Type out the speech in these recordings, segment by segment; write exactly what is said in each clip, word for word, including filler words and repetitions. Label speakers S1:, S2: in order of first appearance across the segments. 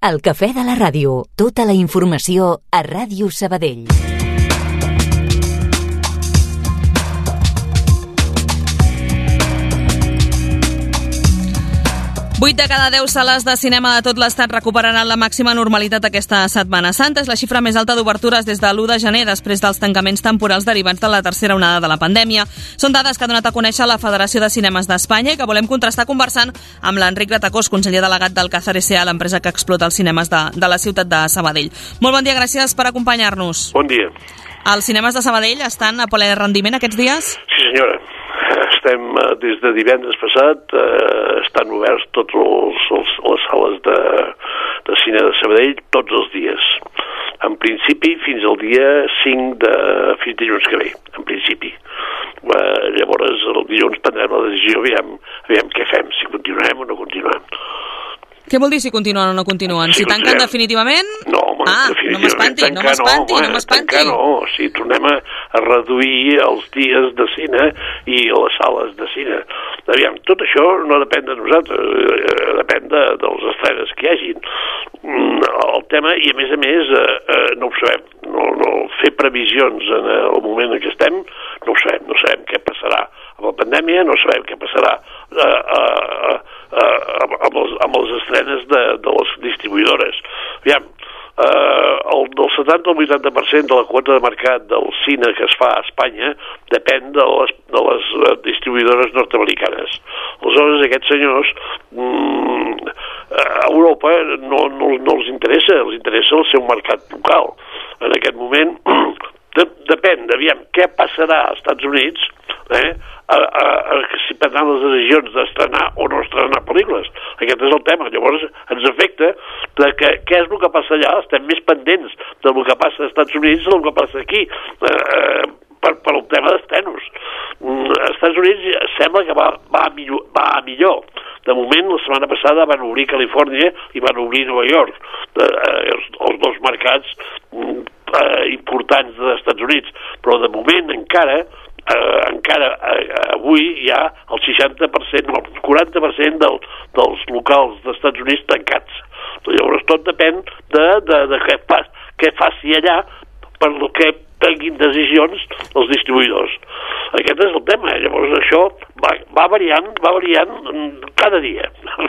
S1: El cafè de la ràdio. Tota la informació a Ràdio Sabadell.
S2: vuit de cada deu sales de cinema de tot l'estat recuperaran la màxima normalitat aquesta Setmana Santa. És la xifra més alta d'obertures des de l'u de gener, després dels tancaments temporals derivats de la tercera onada de la pandèmia. Són dades que ha donat a conèixer la Federació de Cinemes d'Espanya i que volem contrastar conversant amb l'Enric Gratacós, conseller delegat del Cazar S A, l'empresa que explota els cinemes de, de la ciutat de Sabadell. Molt bon dia, gràcies per acompanyar-nos.
S3: Bon dia.
S2: Els cinemes de Sabadell estan a ple rendiment aquests dies?
S3: Sí, senyora. Estem, des de divendres passat, eh, estan oberts totes les sales de, de cine de Sabadell tots els dies. En principi, fins al dia cinc de... fins dilluns que ve, en principi. Eh, llavors, el dilluns prendrem la decisió, aviam, aviam què fem, si continuem o no continuem.
S2: Què vol dir si continuen o no continuen?
S3: Si,
S2: si tanquen definitivament?
S3: No, home,
S2: ah,
S3: definitivament.
S2: no m'espanti, no m'espanti, no m'espanti.
S3: Tancar no, o sigui, tornem a, a reduir els dies de cine i les sales de cine. Aviam, tot això no depèn de nosaltres, eh, depèn de, dels estrenes que hi hagin. Mm, el tema, i a més a més, eh, eh, no ho sabem. No, no, fer previsions en el moment en què estem, no ho sabem. No sabem què passarà amb la pandèmia, no sabem què passarà eh, eh, eh, amb, els, amb les estrenes de, de les distribuïdores. Aviam, eh, el, del setanta al vuitanta per cent de la quota de mercat del cine que es fa a Espanya depèn de les, de les distribuïdores nord-americanes. Aleshores, aquests senyors, mm, a Europa no, no, no els interessa, els interessa el seu mercat local. En aquest moment, de, depèn, aviam, què passarà als Estats Units, eh, a, a, a, si prendran les decisions d'estrenar o no estrenar pel·lícules. Aquest és el tema. Llavors ens afecta de que, què és el que passa allà. Estem més pendents del que passa als Estats Units del que passa aquí, eh, per, per el tema d'estrenos. Mm, als Estats Units sembla que va, va, a millor, va a millor. De moment, la setmana passada van obrir Califòrnia i van obrir Nova York, de, eh, els, els dos mercats mm, eh, importants dels Estats Units. Però de moment encara Eh, encara eh, avui hi ha el seixanta per cent o el quaranta per cent del, dels locals dels Estats Units tancats. Llavors tot depèn de, de, de què, fa, què faci allà per el que prenguin decisions els distribuïdors. Aquest és el tema. Llavors això va, va variant, va variant cada dia.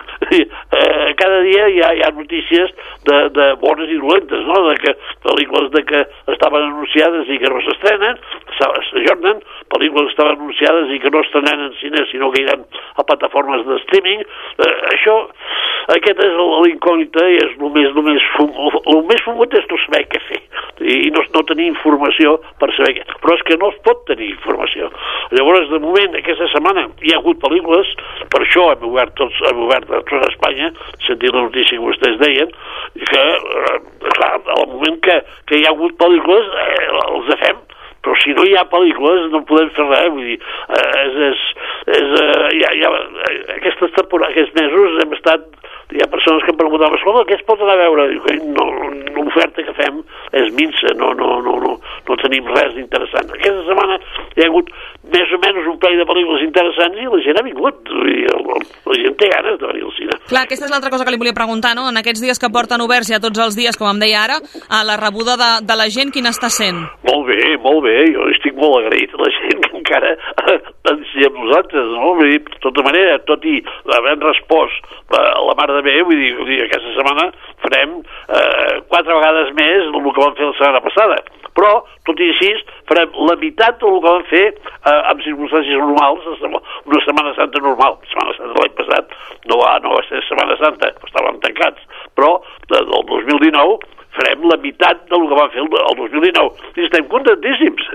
S3: eh, cada dia hi ha, hi ha notícies de, de bones i dolentes, no? De que pel·lícules de que estaven anunciades i que no s'estrenen, s'ajornen, pel·lícules que estaven anunciades i que no estrenaran en cine, sinó que iran a plataformes de streaming. Eh, això, aquest és l'incògnita i és el més, el més, fum, el més fumut és no saber què fer i no, no tenir informació per saber què. Però és que no es pot tenir informació. Llavors, de moment, aquesta setmana hi ha hagut pel·lícules, per això hem obert tots, hem obert a tota Espanya, sentint la notícia que vostès deien, que, eh, clar, al moment que, que hi ha hagut pel·lícules, eh, els fem. Però si no hi ha pel·lícules no podem fer res, vull dir, eh, és, és, és, eh, ja, ja, aquestes temporades, aquests mesos hem estat, hi ha persones que em preguntaven, escolta, què es pot anar a veure? Diu que no, l'oferta que fem és minsa, no, no, no, no, no tenim res interessant. Aquesta setmana hi ha hagut més o menys un parell de pel·lícules interessants i la gent ha vingut, vull dir, la gent té ganes de venir al cine.
S2: Clar, aquesta és l'altra cosa que li volia preguntar, no? En aquests dies que porten oberts ja tots els dies, com em deia ara, a la rebuda de, de la gent, quina està sent?
S3: Molt bé, molt bé, jo estic molt agraït a la gent que encara pensi amb nosaltres, no? Vull dir, de tota manera, tot i havent respost a la mar de bé, vull dir, vull dir aquesta setmana farem eh, quatre vegades més del que vam fer la setmana passada. Però, tot i així, farem la meitat del que vam fer eh, amb circumstàncies normals, una Setmana Santa normal. La Setmana Santa de l'any passat no va, no va ser Setmana Santa, estàvem tancats. Però, del dos mil dinou, farem la meitat del que vam fer el, el dos mil dinou. I estem contentíssims,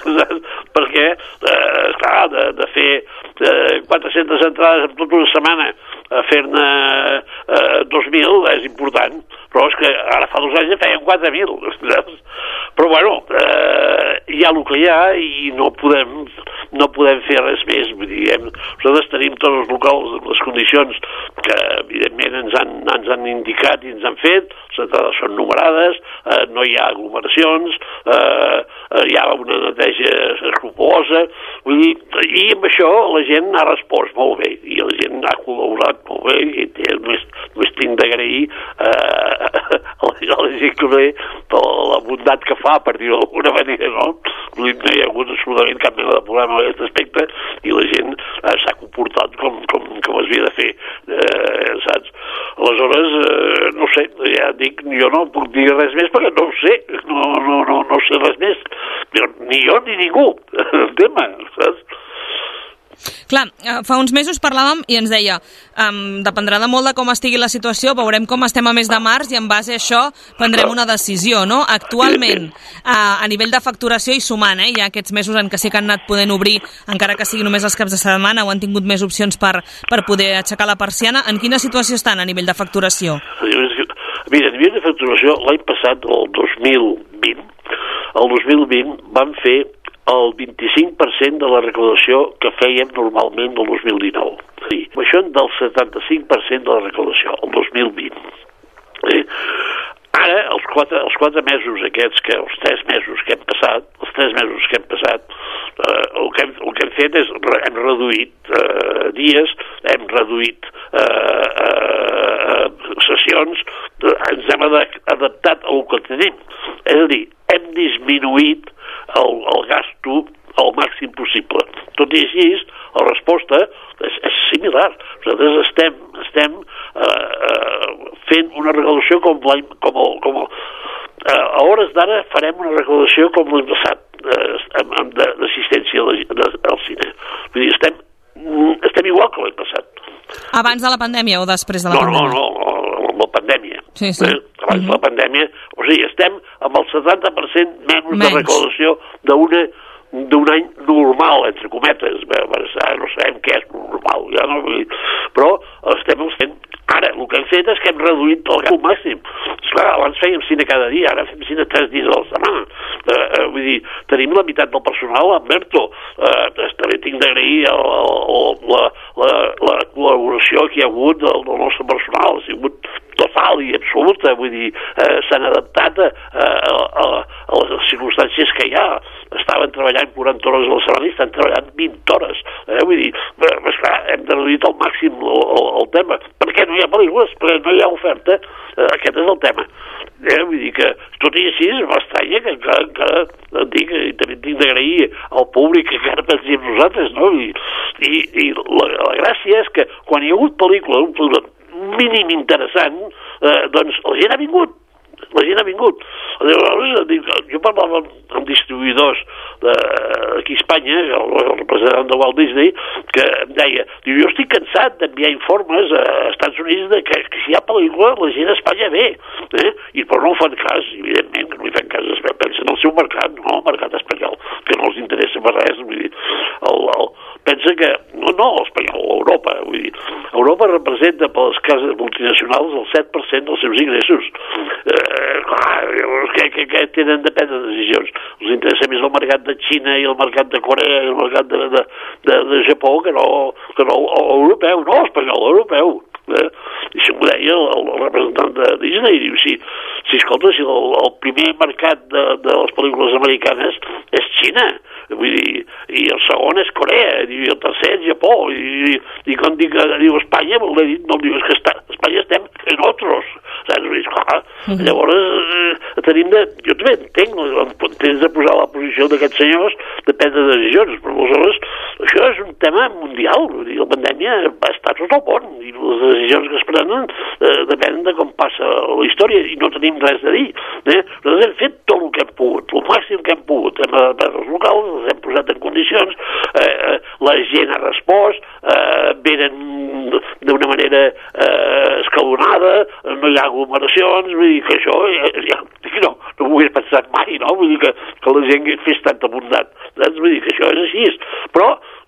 S3: perquè, eh, clar, de, de fer eh, quatre-centes entrades en tota una setmana, a fer-ne eh, dos mil és important, però és que ara fa dos anys ja feien quatre mil. Però, bueno, eh, hi ha el que hi ha i no podem, no podem fer res més. Vull dir, hem, nosaltres tenim tots els locals en les condicions que, evidentment, ens han, ens han indicat i ens han fet, les entrades són numerades, eh, no hi ha aglomeracions, eh, eh, hi ha una neteja escrupulosa, vull dir, i amb això la gent ha respost molt bé, i la gent ha col·laborat molt bé, i només, només tinc d'agrair eh, a la gent que ve per la bondat que fa, per dir-ho d'alguna manera, no? No hi ha hagut absolutament cap mena de problema en aquest aspecte i la gent eh, s'ha comportat com, com, com es havia de fer, eh, saps? Aleshores, eh, no sé, ja dic, jo no puc dir res més perquè no ho sé, no, no, no, no sé res més, ni jo ni ningú, el tema, saps?
S2: Clar, fa uns mesos parlàvem i ens deia um, dependrà de molt de com estigui la situació, veurem com estem a mes de març i en base a això prendrem una decisió, no? Actualment, uh, a nivell de facturació i sumant, eh, hi ha aquests mesos en què sí que han anat podent obrir, encara que sigui només els caps de setmana, o han tingut més opcions per, per poder aixecar la persiana. En quina situació estan a nivell de facturació?
S3: Mira, a nivell de facturació, l'any passat, el dos mil vint, el dos mil vint vam fer el vint-i-cinc per cent de la recaudació que fèiem normalment el dos mil dinou. Sí, això del setanta-cinc per cent de la recaudació, el dos mil vint. Eh? Ara, els quatre, els quatre mesos aquests, que els tres mesos que hem passat, els tres mesos que hem passat, eh, el, que hem, el que hem fet és, hem reduït eh, dies, hem reduït eh, eh, sessions, ens hem adaptat al que tenim. És a dir, hem disminuït el, el gasto al màxim possible. Tot i així, la resposta és, és similar. Nosaltres estem, estem eh, eh, fent una recaudació com l'any... Com el, com el, eh, a hores d'ara farem una recaudació com l'any passat, eh, d'assistència al cine. Vull dir, estem, estem igual que l'any passat.
S2: Abans de la pandèmia o després de la
S3: no,
S2: pandèmia?
S3: No, no, no, amb la pandèmia.
S2: Sí, sí.
S3: Eh? Abans mm-hmm. de la pandèmia, o sigui, estem amb el setanta per cent menys, menys. de recaudació d'una d'un any normal, entre cometes. No sabem què és normal, ja no, però estem fent. Ara, el que hem fet és que hem reduït el gasto al màxim. Esclar, abans fèiem cine cada dia, ara fem cine tres dies a la setmana. Eh, eh, vull dir, tenim la meitat del personal a Berto. Eh, també tinc d'agrair la, la, la col·laboració que hi ha hagut del, del nostre personal. Ha sigut total i absoluta, vull dir, eh, s'han adaptat a, a, a, a les circumstàncies que hi ha. Estaven treballant quaranta hores a la setmana i estan treballant vint hores. Eh, vull dir, eh, esclar, hem reduït al màxim el, el, el tema. Per què no hi ha pel·lícules? Perquè no hi ha oferta. Eh, aquest és el tema. Eh, vull dir que, tot i així, m'estranya que encara, encara dic, i també tinc d'agrair al públic que encara pensi en nosaltres, no? I, i, i la, la gràcia és que quan hi ha hagut pel·lícula, un pel·lícula mínim interessant, eh, doncs la gent ha vingut. La gent ha vingut. Llavors, jo parlava amb distribuïdors d'aquí a Espanya, el representant de Walt Disney, que em deia, diu, jo estic cansat d'enviar informes a Estats Units de que, que si hi ha pel·lícula la gent a Espanya ve, eh? I però no ho fan cas, evidentment que no hi fan cas, pensen en el seu mercat, no el mercat espanyol, que no els interessa per res, vull dir, el, el, pensa que, no, no, l'espanyol, Europa, vull dir, Europa representa per les cases multinacionals el set per cent dels seus ingressos. Eh, clar, què, què, què tenen de prendre decisions? Els interessa més el mercat de Xina i el mercat de Corea i el mercat de, de, de, de Japó que no, que no europeu, no espanyol, europeu. Eh? I això m'ho deia el, el representant de Disney, diu, si, si escolta, si el, el primer mercat de, de les pel·lícules americanes és Xina, vull dir, i el segon és Corea, i el tercer és Japó, i, i quan dic, diu Espanya, vol dir, no diu, és que està, Espanya estem en altres, saps? Vull dir, clar, mm-hmm. Llavors eh, tenim de, jo també entenc, tens de posar la posició d'aquests senyors de prendre decisions, però aleshores això és un tema mundial, vull dir, la pandèmia va estar tot el món, i les decisions que es prenen eh, depenen de com passa la història, i no tenim res a dir, eh? Nosaltres hem fet tot el que hem pogut, el màxim que hem pogut, hem adaptat els locals, els hem posat en condicions, eh, la gent ha respost, eh, venen d'una manera eh, escalonada, no hi ha aglomeracions, vull dir que això, ja, no, no m'ho hagués pensat mai, no? Vull dir que, que la gent fes tanta bondat, saps? Vull dir que això és així, però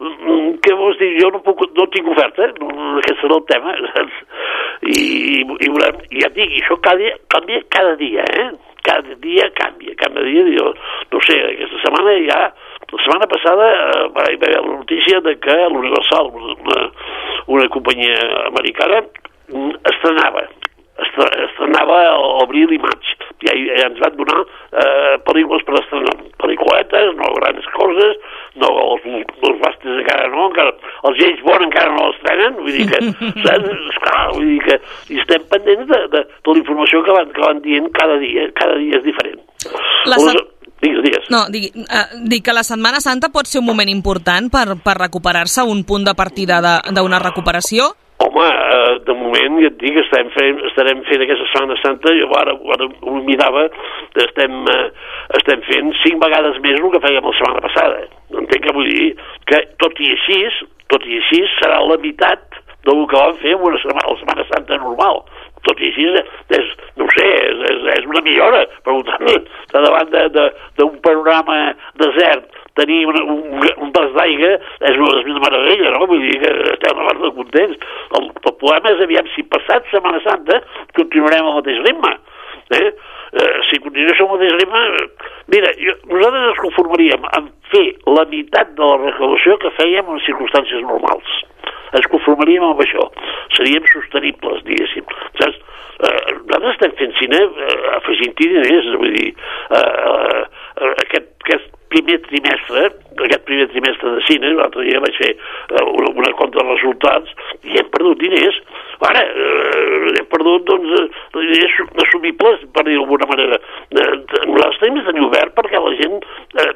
S3: què vols dir? Jo no, puc, no tinc oferta, no, aquest serà el tema, saps? I, i, volem, i ja et dic, això cada dia, canvia cada dia, eh? Cada dia canvia, cada dia, jo, no sé, aquesta setmana ja, la setmana passada eh, va haver la notícia de que l'Universal, una, una companyia americana, estrenava, estrenava l'abril i maig, i ja ens van donar eh, pel·lícules per estrenar, pel·lículetes, no grans coses, no, els, els Bastes encara no, encara, els James Bond encara no els tenen, vull dir que, esclar, vull dir que i estem pendents de, de, de la informació que van, que van dient cada dia, cada dia és diferent.
S2: La
S3: set... Digues, digues.
S2: No, digui, uh, dic que la Setmana Santa pot ser un moment important per, per recuperar-se, un punt de partida d'una recuperació?
S3: Home, eh, de moment, ja et dic, estarem fent, estarem fent aquesta Setmana Santa, jo ara, ara ho mirava, estem, eh, estem fent cinc vegades més el que fèiem la setmana passada. Entenc que vull dir que, tot i així, tot i així, serà la meitat del que vam fer en una setmana, la Setmana Santa normal. Tot i així, és, no ho sé, és, és, és una millora. Per tant, davant d'un panorama desert, tenir una, un, un pas d'aigua és una, una meravella, no? Vull dir que estem a part de contents. El, el problema és, aviam, si passat Setmana Santa continuarem al mateix ritme. Eh? Eh, si continués al mateix ritme... Mira, jo, nosaltres ens conformaríem en fer la meitat de la recaudació que fèiem en circumstàncies normals. Ens conformaríem amb això. Seríem sostenibles, diguéssim. Saps? Eh, nosaltres estem fent cine eh, afegint-hi diners, vull dir, eh, eh, aquest, aquest primer trimestre, aquest primer trimestre de cine, l'altre dia vaig fer eh, una, una compta de resultats i hem perdut diners. Ara, eh, hem perdut, doncs, diners assumibles, per dir d'alguna manera. Eh, nosaltres tenim de tenir obert perquè la gent eh,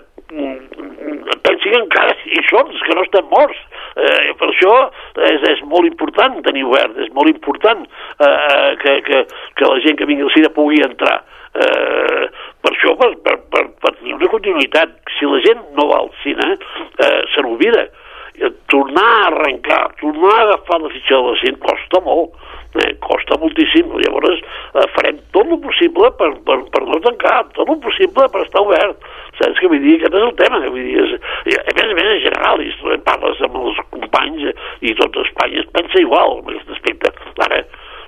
S3: pensi que encara hi som, que no estem morts. Eh, per això és, és molt important tenir obert, és molt important eh, que, que, que la gent que vingui al cine pugui entrar. Eh, per això, per, per, per, per tenir una continuïtat, si la gent no va al cine, eh, se n'oblida. Tornar a arrencar, tornar a agafar la fitxa de la cine costa molt, eh, costa moltíssim. Llavors eh, farem tot el possible per, per, per no tancar, tot el possible per estar obert. Saps què vull dir? Aquest és el tema. Vull dir, és, a més a més, en general, i parles amb els companys i tot Espanya es pensa igual en aquest aspecte. Ara,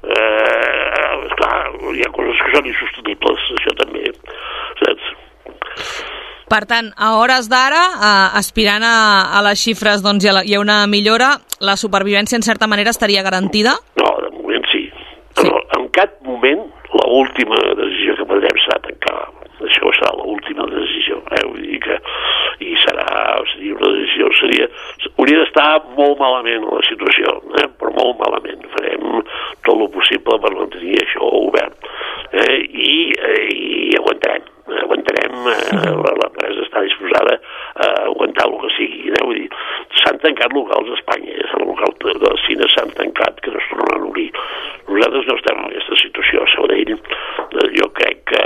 S3: eh, esclar, hi ha coses que són insostenibles, això també, saps?
S2: Per tant, a hores d'ara, eh, aspirant a, a les xifres, doncs hi ha, hi ha una millora, la supervivència en certa manera estaria garantida?
S3: No, de moment sí. sí. No, en cap moment l'última decisió que prendrem serà tancar. Això serà l'última decisió, eh? Vull dir que i serà, seria una decisió, seria, hauria d'estar molt malament la situació, eh? Però molt malament. Farem tot el possible per mantenir això obert. Eh? I, eh, i aguantarem, aguantarem, eh, l'empresa està disposada a aguantar el que sigui, eh? Vull dir, s'han tancat locals a Espanya, ja el local del cine s'han tancat, que no es tornaran a obrir. Nosaltres no estem en aquesta situació a Sabadell. Jo crec que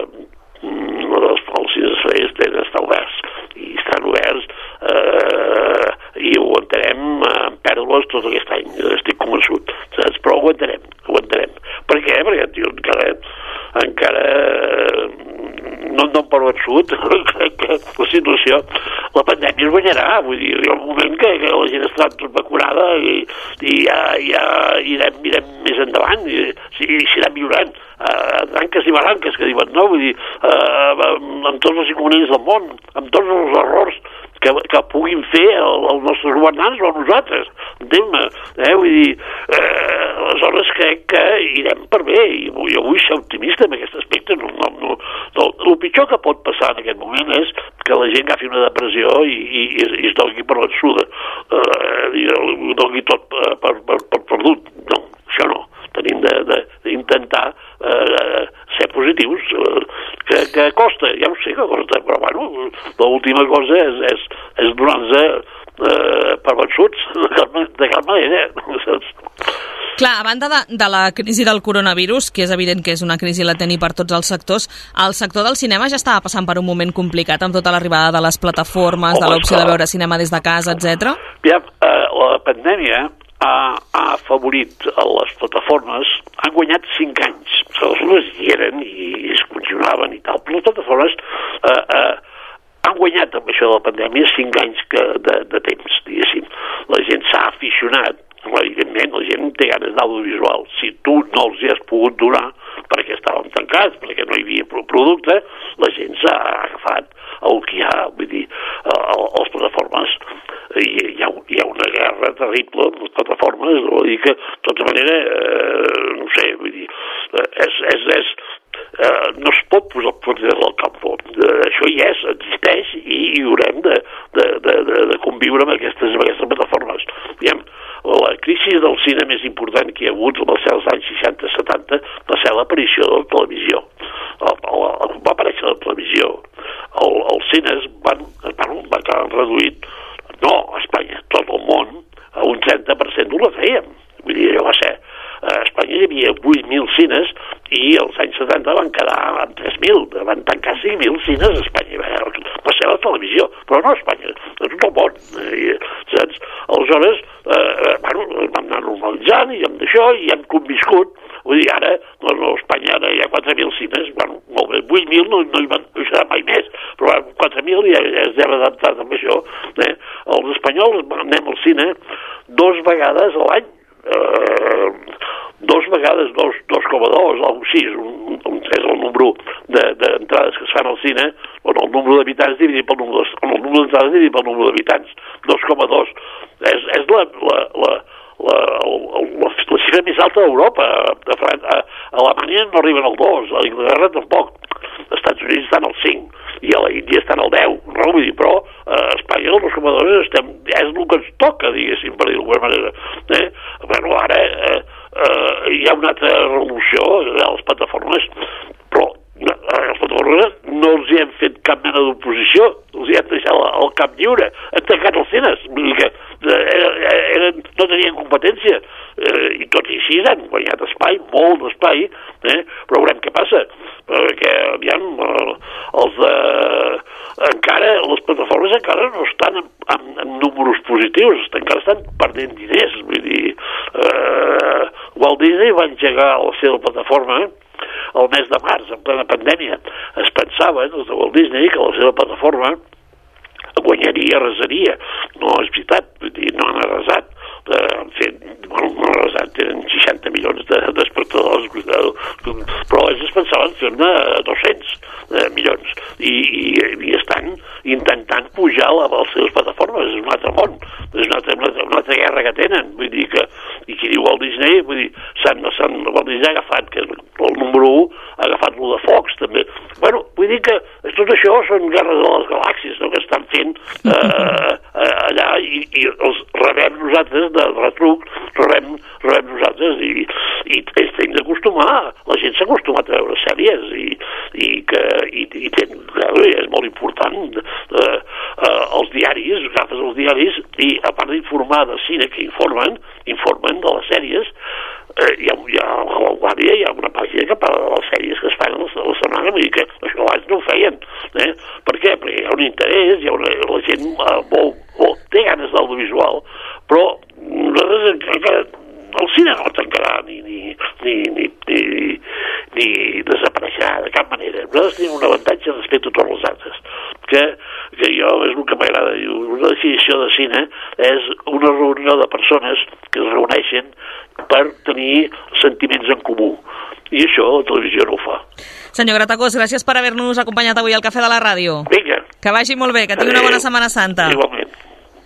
S3: els, els cines tenen d'estar oberts i estan oberts eh, i ho aguantarem amb pèrdues tot aquest any, estic convençut, saps? Però aguantarem, aguantarem. Per què? Perquè tio, encara, encara no, no em paro absolut que, que la situació, la pandèmia es guanyarà, vull dir, hi ha un moment que, que la gent estarà tot vacunada i, i ja, ja irem, irem més endavant i, i s'irà millorant. Uh, branques i baranques que diuen, no? Vull dir, uh, amb tots els inconvenients del món, amb tots els errors que, que puguin fer el, els nostres governants o nosaltres, entenc-me, eh? Vull dir, uh, aleshores crec que irem per bé i jo vull ser optimista en aquest aspecte. No, no, no, no. El pitjor que pot passar en aquest moment és que la gent agafi una depressió i, i, i es doni per vençuda, uh, i ho doni tot per, per, per, per perdut. No, això no. Tenim d'intentar eh, ser positius, eh, que, que costa, ja ho sé que costa, però bueno, l'última cosa és, és, és donar-nos eh, per vençuts, de cap, de cap manera, saps?
S2: Clar, a banda de, de la crisi del coronavirus, que és evident que és una crisi latent i per tots els sectors, el sector del cinema ja estava passant per un moment complicat amb tota l'arribada de les plataformes, Home, de l'opció de veure cinema des de casa, etcètera.
S3: Ja, eh, la pandèmia ha, ha afavorit les plataformes, han guanyat cinc anys. Les hi eren i es continuaven i tal, però les plataformes eh, eh, han guanyat amb això de la pandèmia cinc anys que, de, de temps, diguéssim. La gent s'ha aficionat, evidentment la gent té ganes d'audiovisual. Si tu no els hi has pogut donar perquè estàvem tancats, perquè no hi havia producte, la gent s'ha agafat el que hi ha, vull dir, a les plataformes. Hi ha, hi ha una guerra terrible amb les plataformes, vull dir que, de tota manera, eh, no sé, vull dir, és, és, és, eh, no es pot posar el poder del campo. Eh, això hi és, existeix i hi haurem de, de, de, amb aquestes, amb aquestes plataformes. Diguem, la crisi del cine més important que hi ha hagut va ser als anys seixanta setanta, va ser l'aparició de la televisió. El, el, el, va aparèixer la televisió. El, els cines van, van, van quedar reduït, no a Espanya, tot el món, a un trenta per cent no la fèiem. Vull dir, allò va ser... A Espanya hi havia vuit mil cines i als anys setanta van quedar amb tres mil, van tancar cinc mil cines a Espanya. Va ser la televisió, però no a Espanya, a tot el món. I, saps? Aleshores, eh, bueno, vam anar normalitzant i amb això i hem conviscut. Vull dir, ara, doncs, a Espanya ara hi ha quatre mil cines, bueno, molt bé, vuit mil no, no hi van, no hi serà mai més, però quatre mil ja, ja es deu adaptar amb això. Eh? Els espanyols anem al cine dos vegades a l'any, eh, dos vegades, dos coma dos, algo així, un, un, és el número d'entrades de, que es fan al cine, on el número d'habitants dividit pel número on el número d'entrades dividit pel número d'habitants, dos coma dos. És, és la, la, la, la, la, la, la xifra més alta d'Europa. A, a, a Alemanya no arriben al dos, a Inglaterra tampoc. Als Estats Units estan al cinc i a la Índia estan al deu, no vull dir, però a Espanya el dos coma dos estem, és el que ens toca, diguéssim, per dir d'alguna manera. Eh? Bueno, ara eh, eh, hi ha una altra revolució a les plataformes, però a les plataformes no els hi hem fet cap mena d'oposició, els hi hem deixat el camp lliure, han tancat els cines, vull dir que eh, eren, no tenien competència, eh, i tot i així han guanyat espai, molt d'espai, eh? Però veurem què passa, perquè aviam, els de... encara, les plataformes encara no estan en, en, en números positius, encara estan perdent diners, vull dir, eh, Walt Disney va engegar la seva plataforma el mes de març, en plena pandèmia. Es pensaven, els de Walt Disney, que la seva plataforma guanyaria, arrasaria. No és veritat, vull dir, no han arrasat. Han fet, bueno, no han arrasat, tenen seixanta milions d'espectadors, però ells es pensaven fer-ne dos-cents milions i, i, i estan intentant pujar a les seves plataformes. És un altre món, és una altra, una altra, una altra guerra que tenen, vull dir que, i qui diu Walt Disney, vull dir, s'han, s'han, Walt Disney ha agafat, que el número u, ha agafat lo de Fox, també. Bueno, vull dir que tot això són guerres de les galàxies, no?, que estan fent eh, allà i, i els rebem nosaltres de retruc, rebem, rebem nosaltres i, i ells tenen d'acostumar, la gent s'ha acostumat a veure sèries i, i que i, i ten, és molt important eh, eh, els diaris, agafes els diaris i a part d'informar de cine que informen, informen de les sèries. Eh, hi ha, hi ha, a la Guàrdia hi ha una pàgina que parla de les sèries que es fan a la, a la setmana, vull dir que això abans no ho feien. Eh? Per què? Perquè hi ha un interès, hi ha una, la gent eh, vol, vol, té ganes d'audiovisual, però nosaltres, el cine no tancarà ni, ni, ni, ni, ni, ni desapareixerà de cap manera. Nosaltres tenim un avantatge respecte a tots els altres, que, que jo és el que m'agrada dir. Una definició de cine és una reunió de persones que es reuneixen per tenir sentiments en comú. I això la televisió no ho fa.
S2: Senyor Gratacós, gràcies per haver-nos acompanyat avui al Cafè de la Ràdio.
S3: Vinga.
S2: Que vagi molt bé, que tingui una bona Setmana Santa.
S3: Igualment.